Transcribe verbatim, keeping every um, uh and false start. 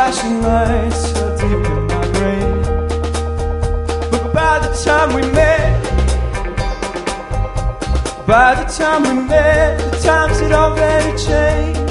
flashing lights so deep in my brain. But by the time we met, by the time we met, the times had already changed.